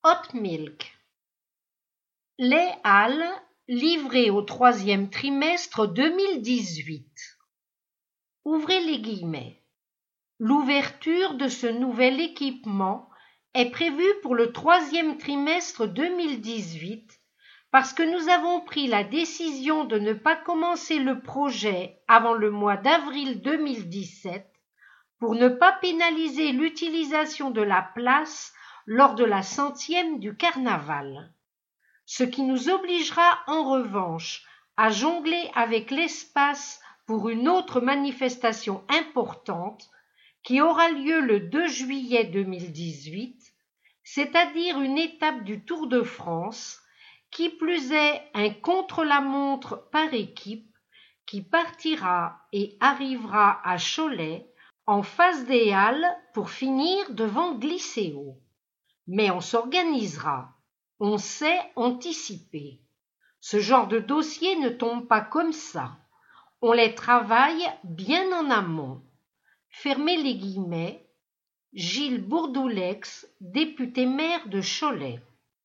Hot Milk. Lait Hall livré au troisième trimestre 2018. Ouvrez les guillemets. L'ouverture de ce nouvel équipement est prévue pour le troisième trimestre 2018 parce que nous avons pris la décision de ne pas commencer le projet avant le mois d'avril 2017 pour ne pas pénaliser l'utilisation de la place lors de la 100e du carnaval. Ce qui nous obligera en revanche à jongler avec l'espace pour une autre manifestation importante qui aura lieu le 2 juillet 2018, c'est-à-dire une étape du Tour de France, qui plus est un contre-la-montre par équipe qui partira et arrivera à Cholet en face des Halles pour finir devant Glycéo. Mais on s'organisera, on sait anticiper. Ce genre de dossier ne tombe pas comme ça. On les travaille bien en amont. Fermez les guillemets. Gilles Bourdoulex, député maire de Cholet.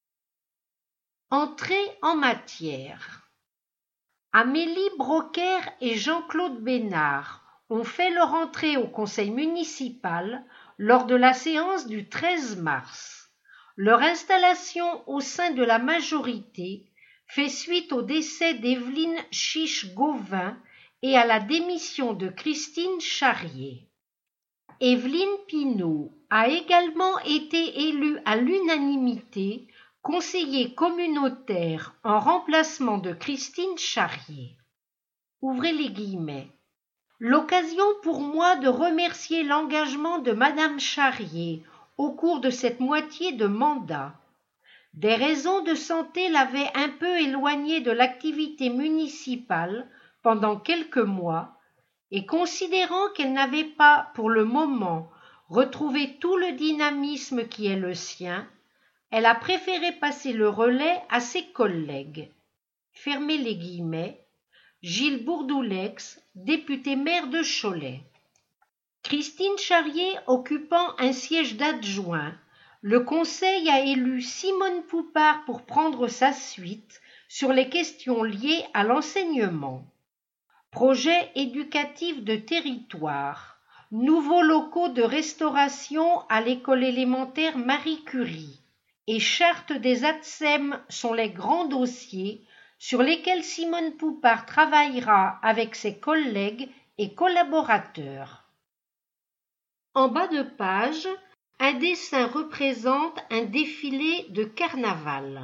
Entrée en matière. Amélie Broquer et Jean-Claude Bénard ont fait leur entrée au conseil municipal lors de la séance du 13 mars. Leur installation au sein de la majorité fait suite au décès d'Evelyne Chiche-Gauvin et à la démission de Christine Charrier. Evelyne Pinault a également été élue à l'unanimité conseiller communautaire en remplacement de Christine Charrier. Ouvrez les guillemets. L'occasion pour moi de remercier l'engagement de Madame Charrier au cours de cette moitié de mandat. Des raisons de santé l'avaient un peu éloignée de l'activité municipale pendant quelques mois, et considérant qu'elle n'avait pas, pour le moment, retrouvé tout le dynamisme qui est le sien, elle a préféré passer le relais à ses collègues. Fermez les guillemets. Gilles Bourdoulex, député maire de Cholet. Christine Charrier occupant un siège d'adjoint, le conseil a élu Simone Poupart pour prendre sa suite sur les questions liées à l'enseignement. Projet éducatif de territoire, nouveaux locaux de restauration à l'école élémentaire Marie Curie et charte des ATSEM sont les grands dossiers sur lesquels Simone Poupart travaillera avec ses collègues et collaborateurs. En bas de page, un dessin représente un défilé de carnaval.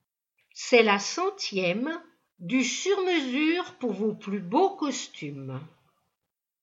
C'est la 100e du sur-mesure pour vos plus beaux costumes.